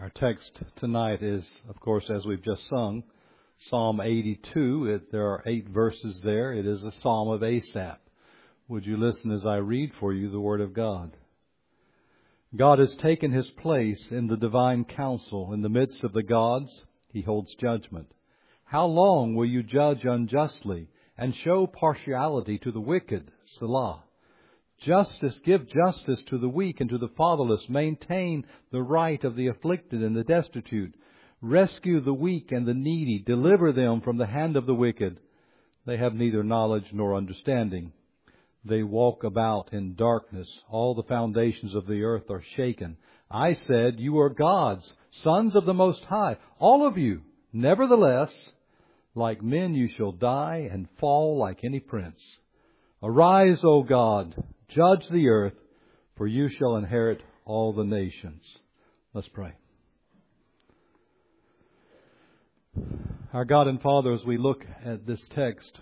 Our text tonight is, of course, as we've just sung, Psalm 82. There are 8 verses there. It is a psalm of Asaph. Would you listen as I read for you the Word of God? God has taken His place in the divine council. In the midst of the gods, He holds judgment. How long will you judge unjustly and show partiality to the wicked? Selah. Give justice to the weak and to the fatherless. Maintain the right of the afflicted and the destitute. Rescue the weak and the needy. Deliver them from the hand of the wicked. They have neither knowledge nor understanding. They walk about in darkness. All the foundations of the earth are shaken. I said, you are gods, sons of the Most High, all of you. Nevertheless, like men you shall die and fall like any prince. Arise, O God, judge the earth, for you shall inherit all the nations. Let's pray. Our God and Father, as we look at this text,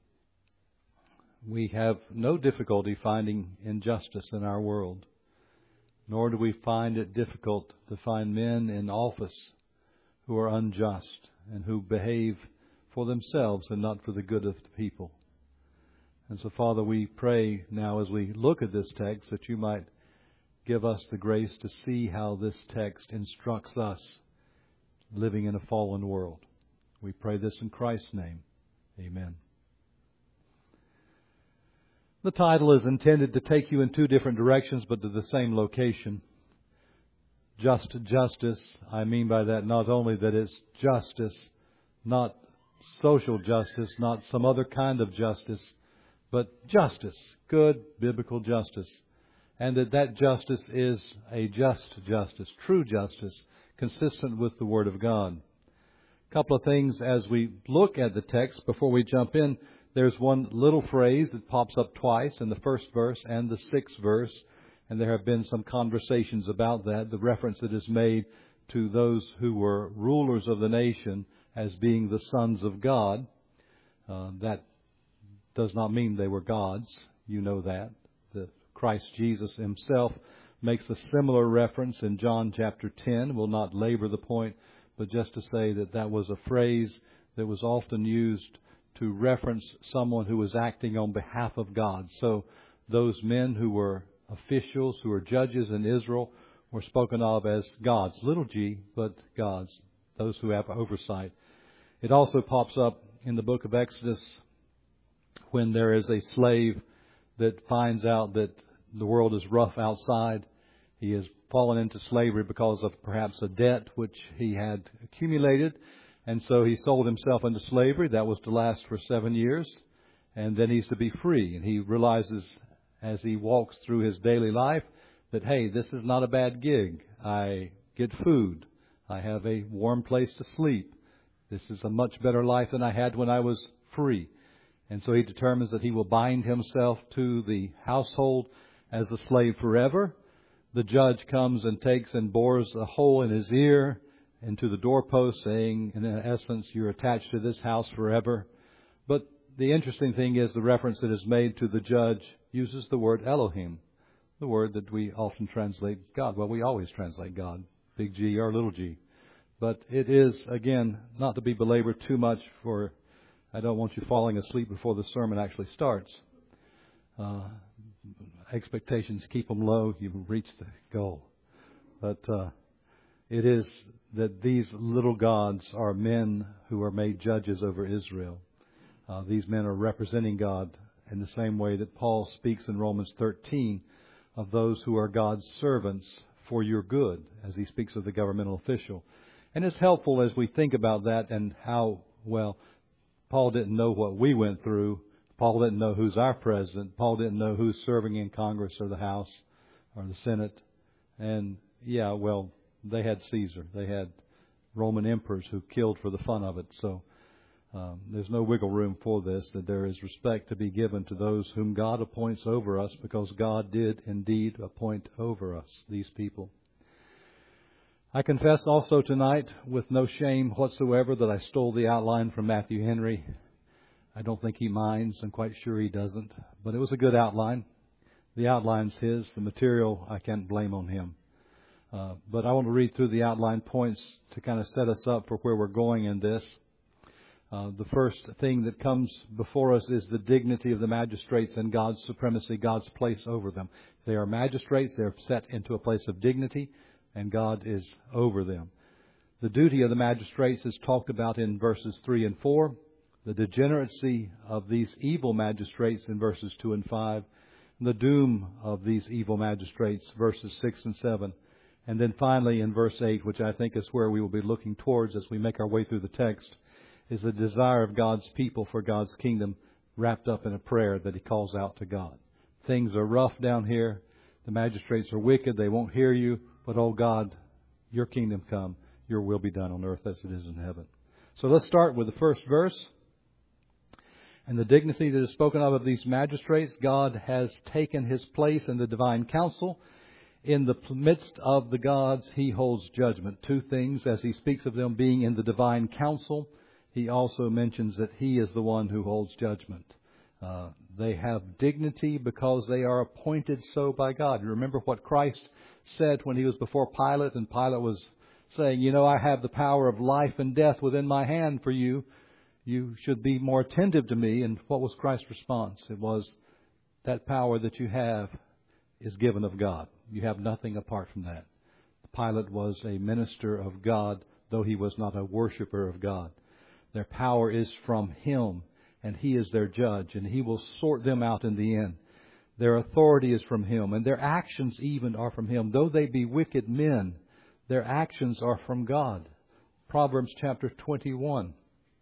we have no difficulty finding injustice in our world, nor do we find it difficult to find men in office who are unjust and who behave for themselves and not for the good of the people. And so, Father, we pray now as we look at this text that you might give us the grace to see how this text instructs us living in a fallen world. We pray this in Christ's name. Amen. The title is intended to take you in 2 different directions, but to the same location. Just justice. I mean by that not only that it's justice, not social justice, not some other kind of justice, but justice, good biblical justice. And that justice is a just justice, true justice, consistent with the Word of God. A couple of things as we look at the text before we jump in. There's one little phrase that pops up twice in the first verse and the 6th verse. And there have been some conversations about that. The reference that is made to those who were rulers of the nation as being the sons of God. That does not mean they were gods. You know that. Christ Jesus Himself makes a similar reference in John chapter 10. We'll not labor the point, but just to say that that was a phrase that was often used to reference someone who was acting on behalf of God. So those men who were officials, who were judges in Israel, were spoken of as gods. Little g, but gods. Those who have oversight. It also pops up in the book of Exodus when there is a slave that finds out that the world is rough outside. He has fallen into slavery because of perhaps a debt which he had accumulated. And so he sold himself into slavery. That was to last for 7 years. And then he's to be free. And he realizes as he walks through his daily life that, hey, this is not a bad gig. I get food. I have a warm place to sleep. This is a much better life than I had when I was free. And so he determines that he will bind himself to the household as a slave forever. The judge comes and takes and bores a hole in his ear into the doorpost, saying, in essence, you're attached to this house forever. But the interesting thing is the reference that is made to the judge uses the word Elohim, the word that we often translate God. Well, we always translate God, big G or little g. But it is, again, not to be belabored too much, for I don't want you falling asleep before the sermon actually starts. Expectations, keep them low. You've reached the goal. But it is that these little gods are men who are made judges over Israel. These men are representing God in the same way that Paul speaks in Romans 13 of those who are God's servants for your good, as he speaks of the governmental official. And it's helpful as we think about that and how, well, Paul didn't know what we went through. Paul didn't know who's our president. Paul didn't know who's serving in Congress or the House or the Senate. And, yeah, well, they had Caesar. They had Roman emperors who killed for the fun of it. So there's no wiggle room for this, that there is respect to be given to those whom God appoints over us, because God did indeed appoint over us these people. I confess also tonight, with no shame whatsoever, that I stole the outline from Matthew Henry. I don't think he minds. I'm quite sure he doesn't. But it was a good outline. The outline's his. The material I can't blame on him. But I want to read through the outline points to kind of set us up for where we're going in this. The first thing that comes before us is the dignity of the magistrates and God's supremacy, God's place over them. They are magistrates. They're set into a place of dignity, and God is over them. The duty of the magistrates is talked about in verses 3 and 4. The degeneracy of these evil magistrates in verses 2 and 5. And the doom of these evil magistrates, verses 6 and 7. And then finally in verse 8, which I think is where we will be looking towards as we make our way through the text, is the desire of God's people for God's kingdom wrapped up in a prayer that He calls out to God. Things are rough down here. The magistrates are wicked. They won't hear you. But, oh God, your kingdom come. Your will be done on earth as it is in heaven. So let's start with the first verse. And the dignity that is spoken of these magistrates, God has taken His place in the divine council. In the midst of the gods, He holds judgment. Two things, as He speaks of them being in the divine council, He also mentions that He is the one who holds judgment. They have dignity because they are appointed so by God. You remember what Christ said when He was before Pilate, and Pilate was saying, you know, I have the power of life and death within my hand for you. You should be more attentive to me. And what was Christ's response? It was, that power that you have is given of God. You have nothing apart from that. Pilate was a minister of God, though he was not a worshiper of God. Their power is from Him, and He is their judge, and He will sort them out in the end. Their authority is from Him, and their actions even are from Him. Though they be wicked men, their actions are from God. Proverbs chapter 21,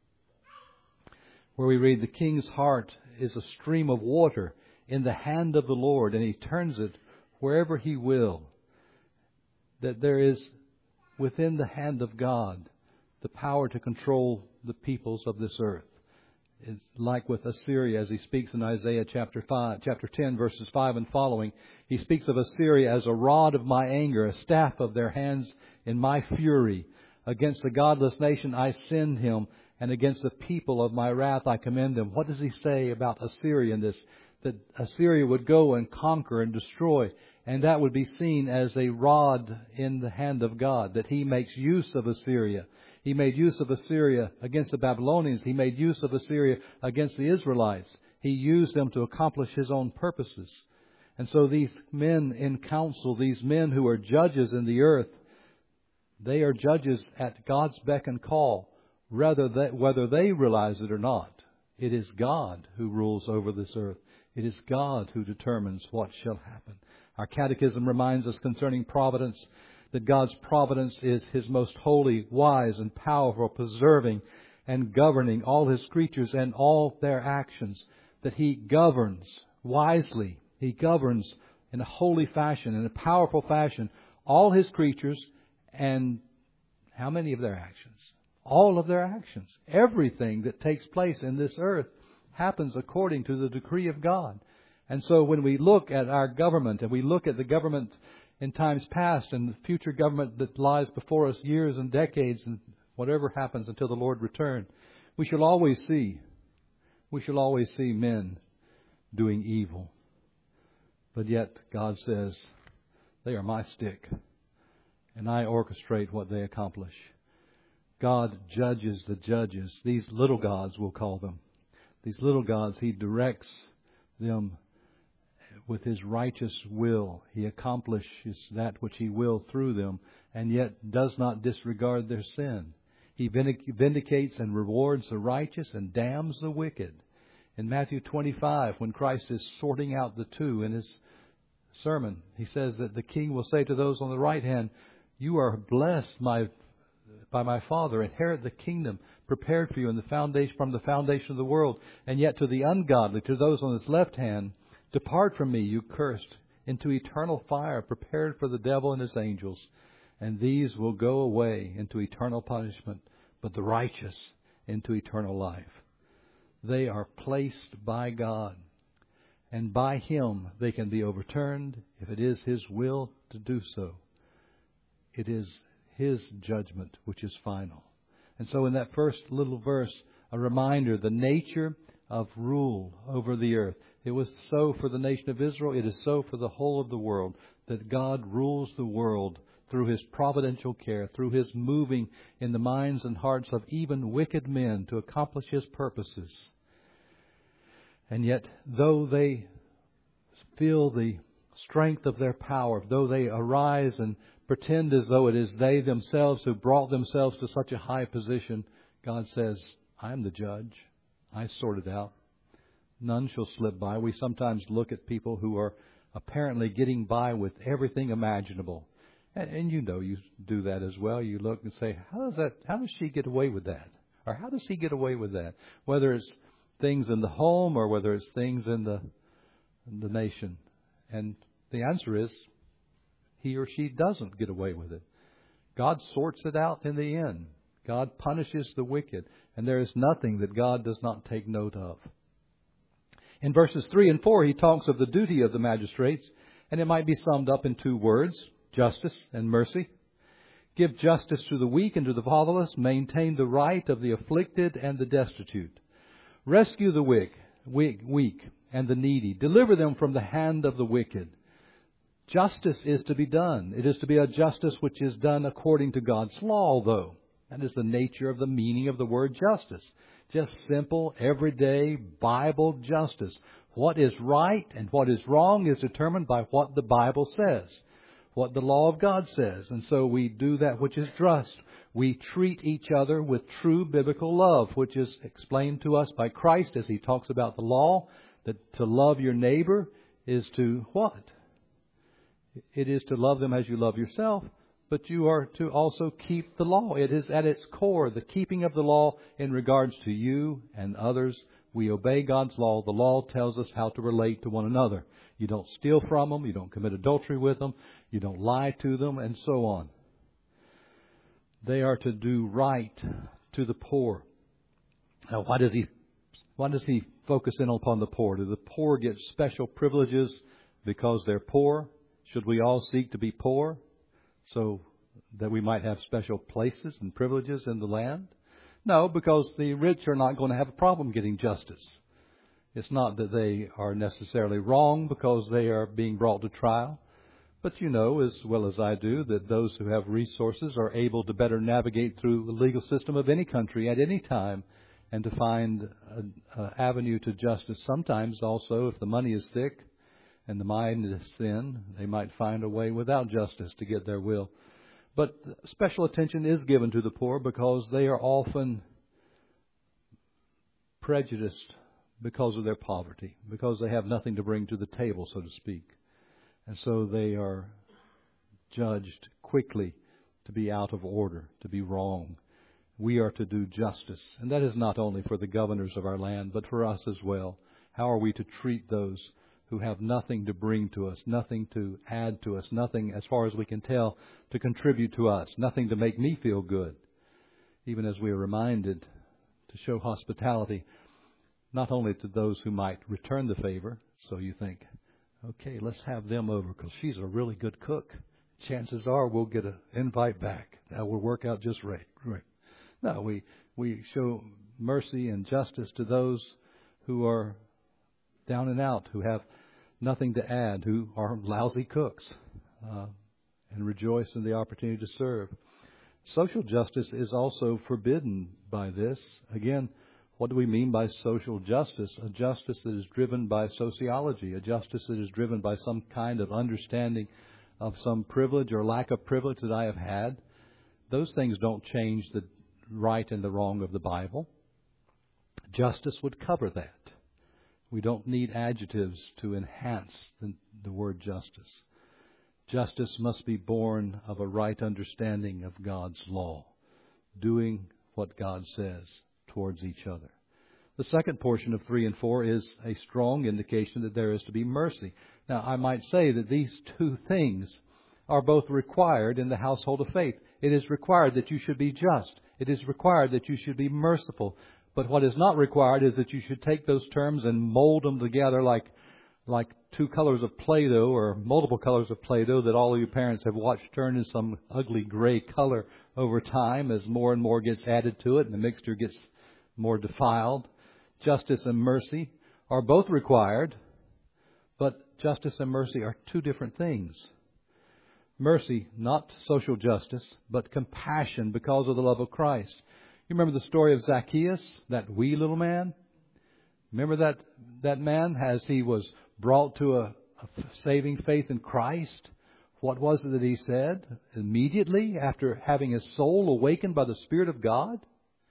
where we read, the king's heart is a stream of water in the hand of the Lord, and He turns it wherever He will. That there is within the hand of God the power to control the peoples of this earth. It's like with Assyria, as He speaks in Isaiah chapter 10, verses 5 and following. He speaks of Assyria as a rod of my anger, a staff of their hands in my fury. Against the godless nation I send him, and against the people of my wrath I commend them. What does He say about Assyria in this? That Assyria would go and conquer and destroy, and that would be seen as a rod in the hand of God, that He makes use of Assyria. He made use of Assyria against the Babylonians. He made use of Assyria against the Israelites. He used them to accomplish His own purposes. And so these men in council, these men who are judges in the earth, they are judges at God's beck and call, whether they realize it or not. It is God who rules over this earth. It is God who determines what shall happen. Our catechism reminds us concerning providence that God's providence is His most holy, wise, and powerful, preserving and governing all His creatures and all their actions. That He governs wisely. He governs in a holy fashion, in a powerful fashion, all His creatures, and how many of their actions? All of their actions. Everything that takes place in this earth happens according to the decree of God. And so when we look at our government, and we look at the government in times past and the future government that lies before us years and decades and whatever happens until the Lord return, we shall always see men doing evil. But yet God says, they are my stick, and I orchestrate what they accomplish. God judges the judges. These little gods, we'll call them. These little gods, He directs them with His righteous will. He accomplishes that which He will through them, and yet does not disregard their sin. He vindicates and rewards the righteous and damns the wicked. In Matthew 25, when Christ is sorting out the two in His sermon, He says that the King will say to those on the right hand, you are blessed by my Father, inherit the kingdom prepared for you from the foundation of the world. And yet to the ungodly, to those on His left hand, depart from me, you cursed, into eternal fire prepared for the devil and his angels. And these will go away into eternal punishment, but the righteous into eternal life. They are placed by God, and by Him they can be overturned if it is His will to do so. It is His judgment which is final. And so in that first little verse, a reminder, the nature of rule over the earth. It was so for the nation of Israel. It is so for the whole of the world, that God rules the world through His providential care, through His moving in the minds and hearts of even wicked men to accomplish His purposes. And yet, though they feel the strength of their power, though they arise and pretend as though it is they themselves who brought themselves to such a high position, God says, I am the judge. I sort it out. None shall slip by. We sometimes look at people who are apparently getting by with everything imaginable. And you know you do that as well. You look and say, how does she get away with that? Or how does he get away with that? Whether it's things in the home or whether it's things in the nation. And the answer is, he or she doesn't get away with it. God sorts it out in the end. God punishes the wicked. And there is nothing that God does not take note of. In verses 3 and 4, he talks of the duty of the magistrates, and it might be summed up in two words, justice and mercy. Give justice to the weak and to the fatherless. Maintain the right of the afflicted and the destitute. Rescue the weak and the needy. Deliver them from the hand of the wicked. Justice is to be done. It is to be a justice which is done according to God's law, though. That is the nature of the meaning of the word justice. Just simple, everyday Bible justice. What is right and what is wrong is determined by what the Bible says, what the law of God says. And so we do that which is just. We treat each other with true biblical love, which is explained to us by Christ as He talks about the law, that to love your neighbor is to what? It is to love them as you love yourself. But you are to also keep the law. It is at its core, the keeping of the law in regards to you and others. We obey God's law. The law tells us how to relate to one another. You don't steal from them. You don't commit adultery with them. You don't lie to them, and so on. They are to do right to the poor. Now, why does he focus in upon the poor? Do the poor get special privileges because they're poor? Should we all seek to be poor, so that we might have special places and privileges in the land? No, because the rich are not going to have a problem getting justice. It's not that they are necessarily wrong because they are being brought to trial. But you know as well as I do that those who have resources are able to better navigate through the legal system of any country at any time and to find an avenue to justice. Sometimes also, if the money is thick and the mind is thin, they might find a way without justice to get their will. But special attention is given to the poor because they are often prejudiced because of their poverty, because they have nothing to bring to the table, so to speak. And so they are judged quickly to be out of order, to be wrong. We are to do justice. And that is not only for the governors of our land, but for us as well. How are we to treat those who have nothing to bring to us, nothing to add to us, nothing, as far as we can tell, to contribute to us, nothing to make me feel good? Even as we are reminded to show hospitality, not only to those who might return the favor, so you think, okay, let's have them over because she's a really good cook. Chances are we'll get an invite back. That will work out just right. No, we show mercy and justice to those who are down and out, who have nothing to add, who are lousy cooks, and rejoice in the opportunity to serve. Social justice is also forbidden by this. Again, what do we mean by social justice? A justice that is driven by sociology, a justice that is driven by some kind of understanding of some privilege or lack of privilege that I have had. Those things don't change the right and the wrong of the Bible. Justice would cover that. We don't need adjectives to enhance the word justice. Justice must be born of a right understanding of God's law, doing what God says towards each other. The second portion of 3 and 4 is a strong indication that there is to be mercy. Now, I might say that these two things are both required in the household of faith. It is required that you should be just. It is required that you should be merciful. But what is not required is that you should take those terms and mold them together like two colors of Play-Doh or multiple colors of Play-Doh that all of you parents have watched turn in some ugly gray color over time as more and more gets added to it and the mixture gets more defiled. Justice and mercy are both required, But justice and mercy are two different things. Mercy, not social justice, but compassion because of the love of Christ. You remember the story of Zacchaeus, that wee little man? Remember that man as he was brought to a saving faith in Christ? What was it that he said immediately after having his soul awakened by the Spirit of God?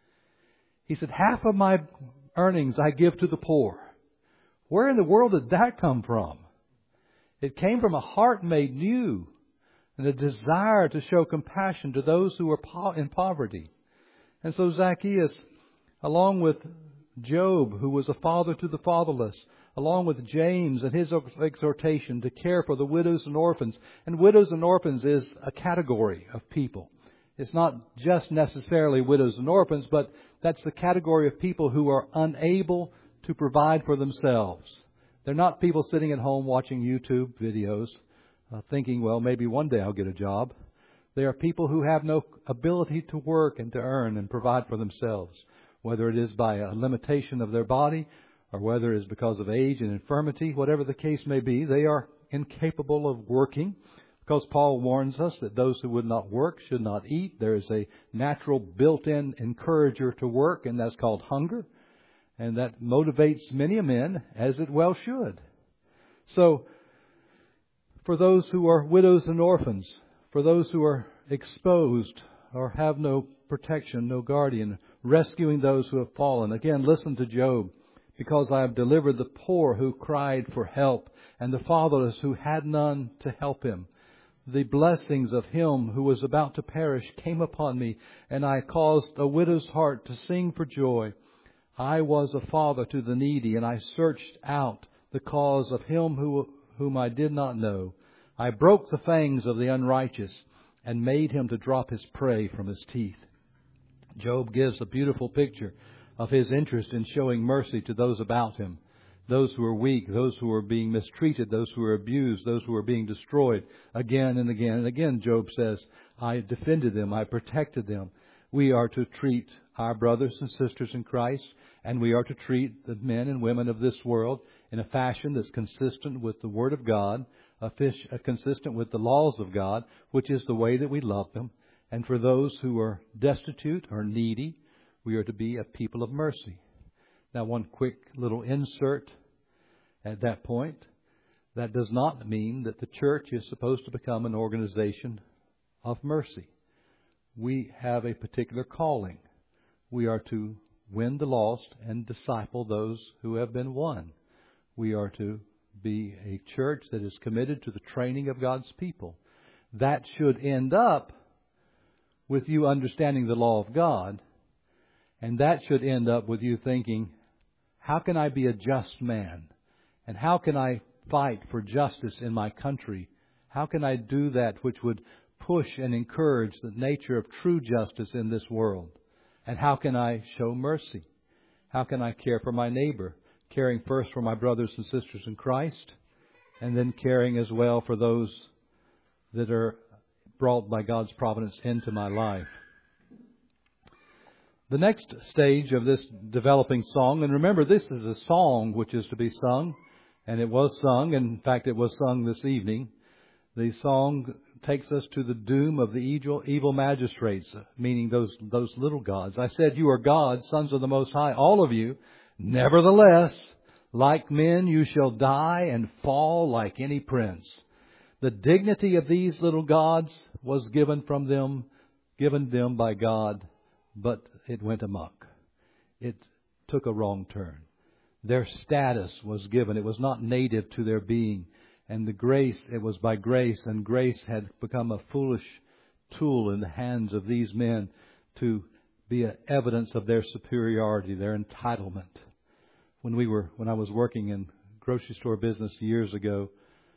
He said, half of my earnings I give to the poor. Where in the world did that come from? It came from a heart made new and a desire to show compassion to those who were in poverty. And so Zacchaeus, along with Job, who was a father to the fatherless, along with James and his exhortation to care for the widows and orphans. And widows and orphans is a category of people. It's not just necessarily widows and orphans, but that's the category of people who are unable to provide for themselves. They're not people sitting at home watching YouTube videos, thinking, well, maybe one day I'll get a job. They are people who have no ability to work and to earn and provide for themselves, whether it is by a limitation of their body or whether it is because of age and infirmity, whatever the case may be. They are incapable of working because Paul warns us that those who would not work should not eat. There is a natural built-in encourager to work, and that's called hunger. And that motivates many men, as it well should. So, for those who are widows and orphans, for those who are exposed or have no protection, no guardian, rescuing those who have fallen. Again, listen to Job. Because I have delivered the poor who cried for help, and the fatherless who had none to help him. The blessings of him who was about to perish came upon me, and I caused a widow's heart to sing for joy. I was a father to the needy, and I searched out the cause of him whom I did not know. I broke the fangs of the unrighteous, and made him to drop his prey from his teeth. Job gives a beautiful picture of his interest in showing mercy to those about him, those who are weak, those who are being mistreated, those who are abused, those who are being destroyed again and again. And again, Job says, I defended them, I protected them. We are to treat our brothers and sisters in Christ, and we are to treat the men and women of this world in a fashion that's consistent with the Word of God, consistent with the laws of God, which is the way that we love them. And for those who are destitute or needy, we are to be a people of mercy. Now, one quick little insert at that point. That does not mean that the church is supposed to become an organization of mercy. We have a particular calling. We are to win the lost and disciple those who have been won. We are to be a church that is committed to the training of God's people. That should end up with you understanding the law of God. And that should end up with you thinking, how can I be a just man? And how can I fight for justice in my country? How can I do that which would push and encourage the nature of true justice in this world? And how can I show mercy? How can I care for my neighbor? Caring first for my brothers and sisters in Christ, and then caring as well for those that are brought by God's providence into my life. The next stage of this developing song, and remember this is a song which is to be sung, and it was sung, and in fact it was sung this evening. The song takes us to the doom of the evil magistrates, meaning those little gods. I said, you are gods, sons of the Most High, all of you. Nevertheless, like men you shall die and fall like any prince. The dignity of these little gods was given them by God, but it went amok. It took a wrong turn. Their status was given. It was not native to their being. And the grace, it was by grace, and grace had become a foolish tool in the hands of these men to be an evidence of their superiority, their entitlement. When I was working in grocery store business years ago,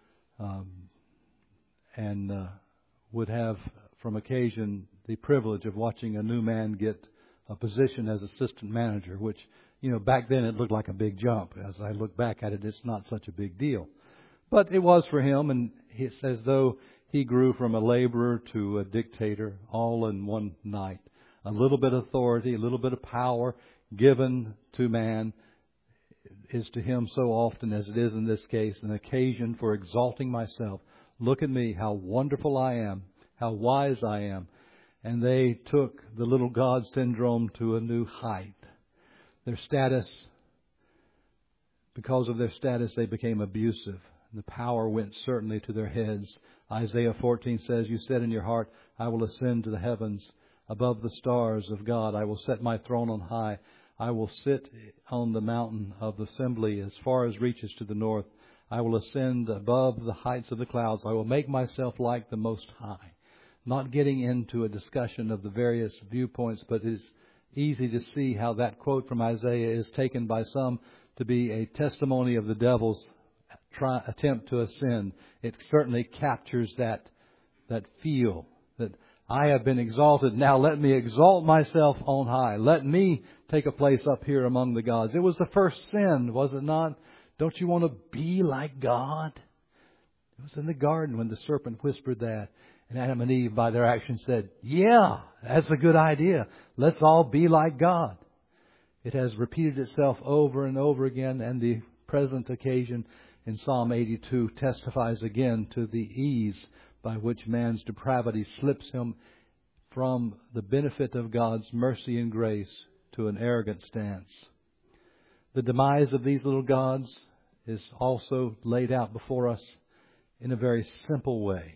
and would have from occasion the privilege of watching a new man get a position as assistant manager, which, back then it looked like a big jump. As I look back at it, it's not such a big deal. But it was for him, and it's as though he grew from a laborer to a dictator all in one night. A little bit of authority, a little bit of power given to man. is to him so often as it is in this case an occasion for exalting myself. Look at me, how wonderful I am, how wise I am. And they took the little God syndrome to a new height. Their status, because of their status, they became abusive. The power went certainly to their heads. Isaiah 14 says, you said in your heart, I will ascend to the heavens. Above the stars of God, I will set my throne on high. I will sit on the mountain of the assembly as far as reaches to the north. I will ascend above the heights of the clouds. I will make myself like the Most High. Not getting into a discussion of the various viewpoints, but it's easy to see how that quote from Isaiah is taken by some to be a testimony of the devil's attempt to ascend. It certainly captures that feel that I have been exalted. Now let me exalt myself on high. Let me take a place up here among the gods. It was the first sin, was it not? Don't you want to be like God? It was in the garden when the serpent whispered that. And Adam and Eve, by their actions, said, yeah, that's a good idea. Let's all be like God. It has repeated itself over and over again, and the present occasion in Psalm 82 testifies again to the ease by which man's depravity slips him from the benefit of God's mercy and grace to an arrogant stance. The demise of these little gods is also laid out before us in a very simple way.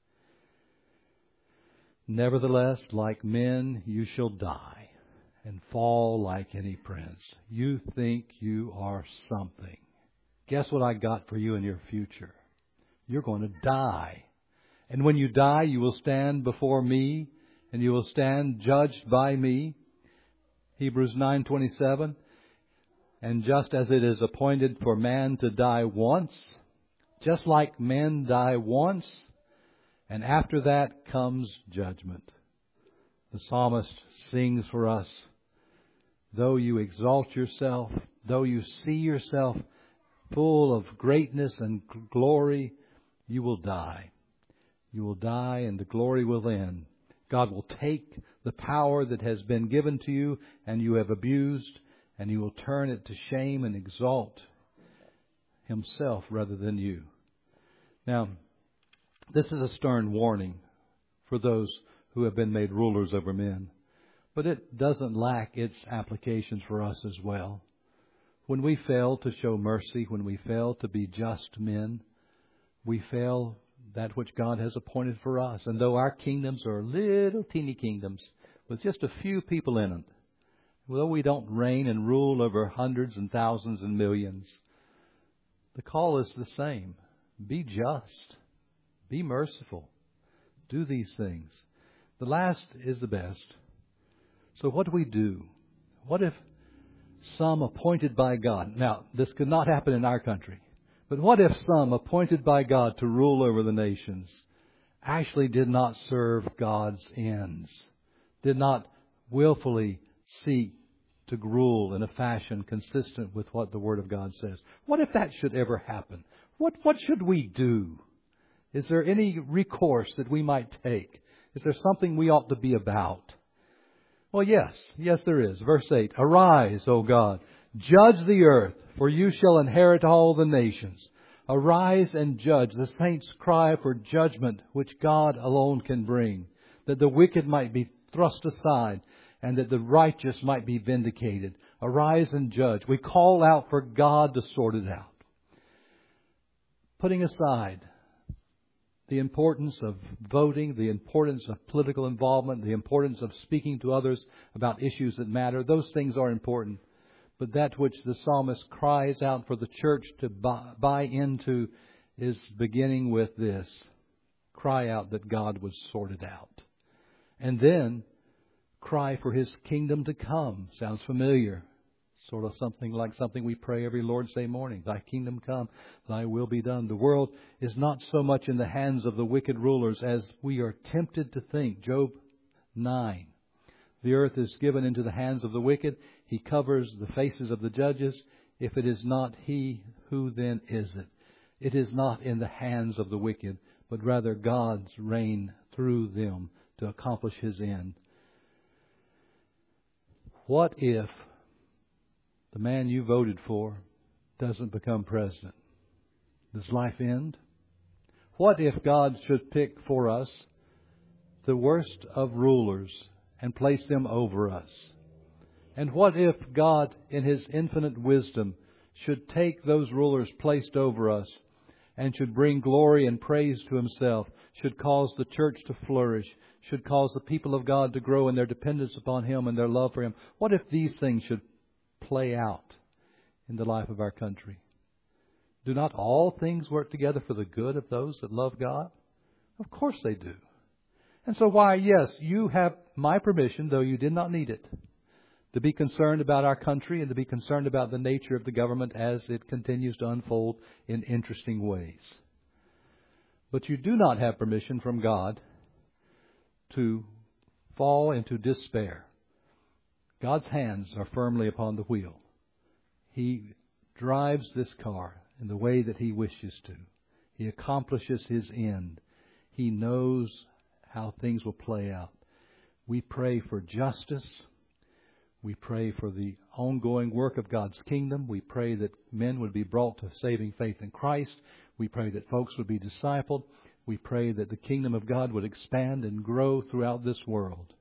Nevertheless, like men, you shall die and fall like any prince. You think you are something. Guess what I got for you in your future? You're going to die. And when you die, you will stand before me and you will stand judged by me. Hebrews 9:27. And just as it is appointed for man to die once, just like men die once, and after that comes judgment. The psalmist sings for us, though you exalt yourself, though you see yourself full of greatness and glory, you will die. You will die and the glory will end. God will take the power that has been given to you and you have abused, and He will turn it to shame and exalt Himself rather than you. Now, this is a stern warning for those who have been made rulers over men. But it doesn't lack its applications for us as well. When we fail to show mercy, when we fail to be just men, we fail that which God has appointed for us. And though our kingdoms are little teeny kingdoms with just a few people in it, though we don't reign and rule over hundreds and thousands and millions, the call is the same. Be just. Be merciful. Do these things. The last is the best. So what do we do? What if some appointed by God... Now, this could not happen in our country. But what if some appointed by God to rule over the nations actually did not serve God's ends? Did not willfully seek to rule in a fashion consistent with what the Word of God says? What if that should ever happen? What should we do? Is there any recourse that we might take? Is there something we ought to be about? Well, yes. Yes, there is. Verse 8, Arise, O God, judge the earth, for you shall inherit all the nations. Arise and judge. The saints cry for judgment which God alone can bring, that the wicked might be thrust aside and that the righteous might be vindicated. Arise and judge. We call out for God to sort it out. Putting aside the importance of voting, the importance of political involvement, the importance of speaking to others about issues that matter. Those things are important. But that which the psalmist cries out for the church to buy into is beginning with this. Cry out that God would sort it out. And then cry for His kingdom to come. Sounds familiar. Sort of something like something we pray every Lord's Day morning. Thy kingdom come, Thy will be done. The world is not so much in the hands of the wicked rulers as we are tempted to think. Job 9. The earth is given into the hands of the wicked. He covers the faces of the judges. If it is not He, who then is it? It is not in the hands of the wicked, but rather God's reign through them to accomplish His end. What if the man you voted for doesn't become president? Does life end? What if God should pick for us the worst of rulers and place them over us? And what if God, in His infinite wisdom, should take those rulers placed over us and should bring glory and praise to Himself, should cause the church to flourish, should cause the people of God to grow in their dependence upon Him and their love for Him? What if these things should play out in the life of our country? Do not all things work together for the good of those that love God? Of course they do. And so why, yes, you have my permission, though you did not need it, to be concerned about our country and to be concerned about the nature of the government as it continues to unfold in interesting ways. But you do not have permission from God to fall into despair. God's hands are firmly upon the wheel. He drives this car in the way that He wishes to. He accomplishes His end. He knows how things will play out. We pray for justice. We pray for the ongoing work of God's kingdom. We pray that men would be brought to saving faith in Christ. We pray that folks would be discipled. We pray that the kingdom of God would expand and grow throughout this world.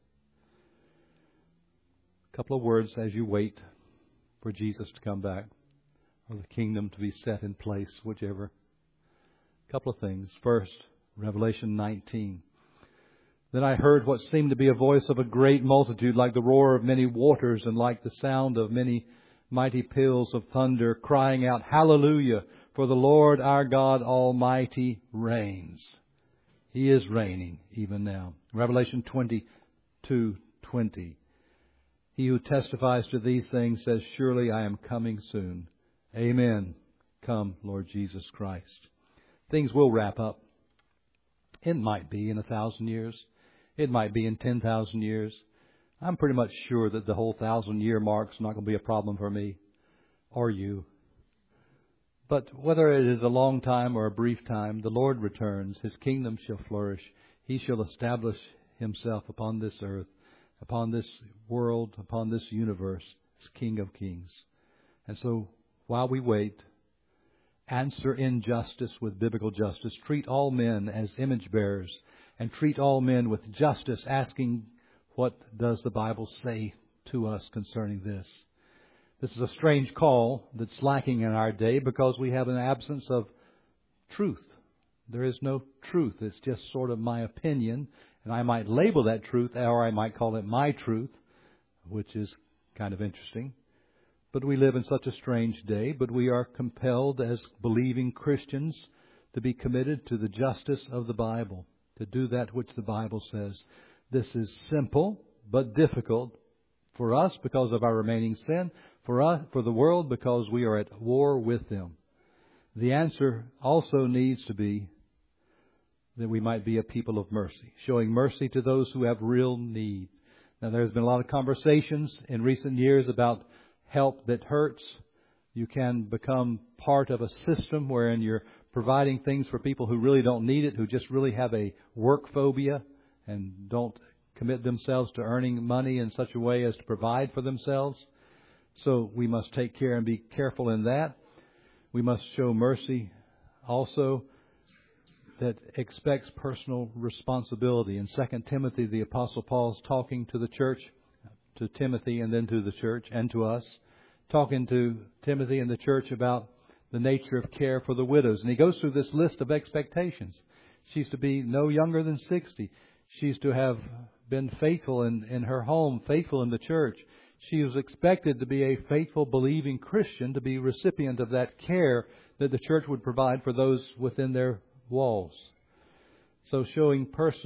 A couple of words as you wait for Jesus to come back, or the kingdom to be set in place, whichever. A couple of things. First, Revelation 19. Then I heard what seemed to be a voice of a great multitude, like the roar of many waters and like the sound of many mighty peals of thunder, crying out, Hallelujah! For the Lord our God Almighty reigns. He is reigning even now. Revelation 22:20. He who testifies to these things says, Surely I am coming soon. Amen. Come, Lord Jesus Christ. Things will wrap up. It might be in 1,000 years. It might be in 10,000 years. I'm pretty much sure that the whole 1,000-year mark's not going to be a problem for me or you. But whether it is a long time or a brief time, the Lord returns. His kingdom shall flourish. He shall establish Himself upon this earth, upon this world, upon this universe, as King of Kings. And so, while we wait, answer in justice with biblical justice. Treat all men as image bearers, and treat all men with justice, asking, what does the Bible say to us concerning this? This is a strange call that's lacking in our day because we have an absence of truth. There is no truth. It's just sort of my opinion, and I might label that truth, or I might call it my truth, which is kind of interesting. But we live in such a strange day, but we are compelled as believing Christians to be committed to the justice of the Bible, to do that which the Bible says. This is simple but difficult for us because of our remaining sin, for the world because we are at war with them. The answer also needs to be that we might be a people of mercy, showing mercy to those who have real need. Now, there's been a lot of conversations in recent years about help that hurts. You can become part of a system wherein you're providing things for people who really don't need it, who just really have a work phobia and don't commit themselves to earning money in such a way as to provide for themselves. So we must take care and be careful in that. We must show mercy also that expects personal responsibility. In 2 Timothy, the Apostle Paul's talking to the church, to Timothy and then to the church and to us, talking to Timothy and the church about the nature of care for the widows. And he goes through this list of expectations. She's to be no younger than 60. She's to have been faithful in her home, faithful in the church. She is expected to be a faithful, believing Christian, to be recipient of that care that the church would provide for those within their walls. So showing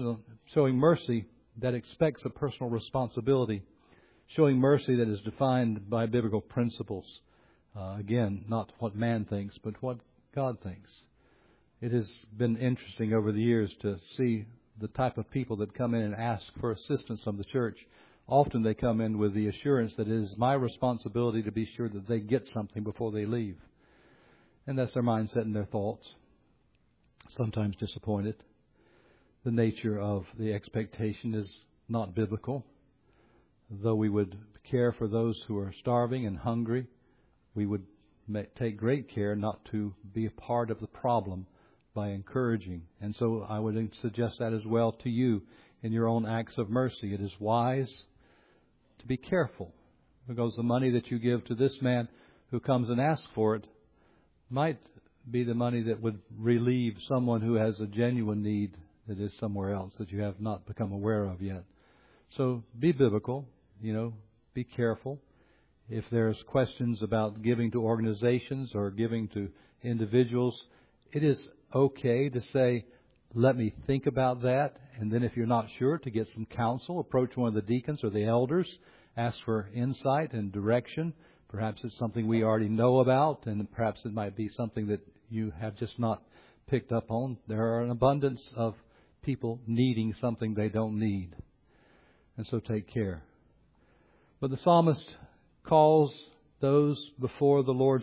mercy that expects a personal responsibility, showing mercy that is defined by biblical principles. Again, not what man thinks, but what God thinks. It has been interesting over the years to see the type of people that come in and ask for assistance from the church. Often they come in with the assurance that it is my responsibility to be sure that they get something before they leave. And that's their mindset and their thoughts. Sometimes disappointed. The nature of the expectation is not biblical. Though we would care for those who are starving and hungry, we would take great care not to be a part of the problem by encouraging. And so I would suggest that as well to you in your own acts of mercy. It is wise to be careful, because the money that you give to this man who comes and asks for it might be the money that would relieve someone who has a genuine need that is somewhere else that you have not become aware of yet. So be biblical, be careful. If there's questions about giving to organizations or giving to individuals, it is okay to say, let me think about that. And then if you're not sure, to get some counsel, approach one of the deacons or the elders, ask for insight and direction. Perhaps it's something we already know about, and perhaps it might be something that you have just not picked up on. There are an abundance of people needing something they don't need. And so take care. But the psalmist calls those before the Lord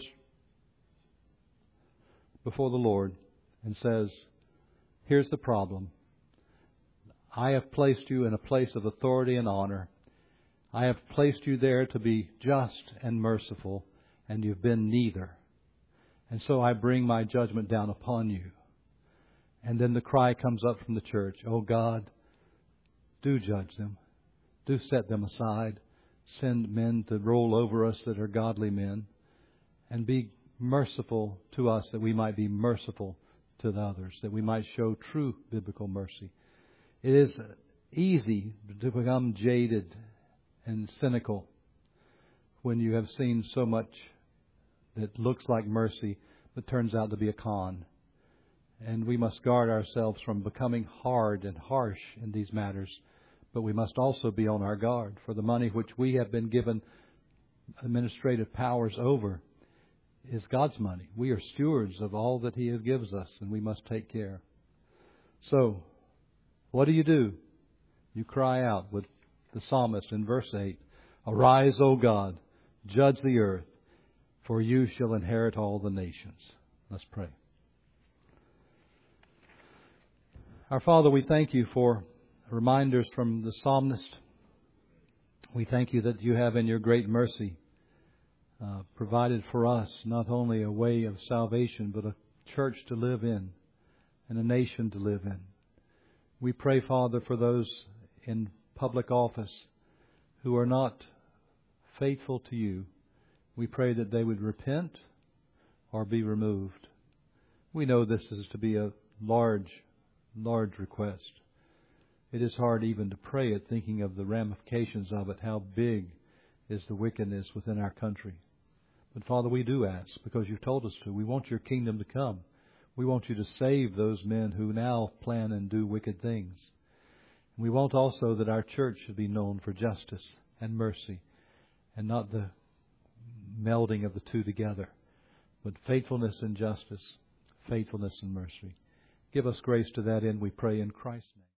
and says, here's the problem. I have placed you in a place of authority and honor. I have placed you there to be just and merciful, and you've been neither. And so I bring my judgment down upon you. And then the cry comes up from the church, oh God, do judge them. Do set them aside. Send men to roll over us that are godly men. And be merciful to us that we might be merciful to the others, that we might show true biblical mercy. It is easy to become jaded and cynical when you have seen so much that looks like mercy but turns out to be a con. And we must guard ourselves from becoming hard and harsh in these matters. But we must also be on our guard, for the money which we have been given administrative powers over is God's money. We are stewards of all that He gives us, and we must take care. So, what do? You cry out with the psalmist in verse 8, arise, O God, judge the earth, for you shall inherit all the nations. Let's pray. Our Father, we thank you for reminders from the psalmist. We thank you that you have in your great mercy provided for us not only a way of salvation, but a church to live in and a nation to live in. We pray, Father, for those in public office who are not faithful to you. We pray that they would repent or be removed. We know this is to be a large request. It is hard even to pray it, thinking of the ramifications of it, how big is the wickedness within our country. But Father, we do ask, because you've told us to. We want your kingdom to come. We want you to save those men who now plan and do wicked things. We want also that our church should be known for justice and mercy, and not the melding of the two together, but faithfulness and justice, faithfulness and mercy. Give us grace to that end, we pray in Christ's name.